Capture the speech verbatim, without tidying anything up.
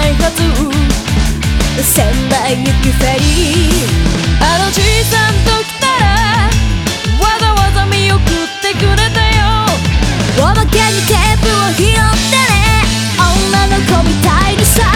ないはず。千枚行き去り、あの小さな時